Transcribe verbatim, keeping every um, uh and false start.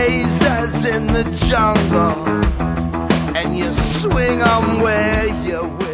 razors in the jungle, and you swing 'em where you will.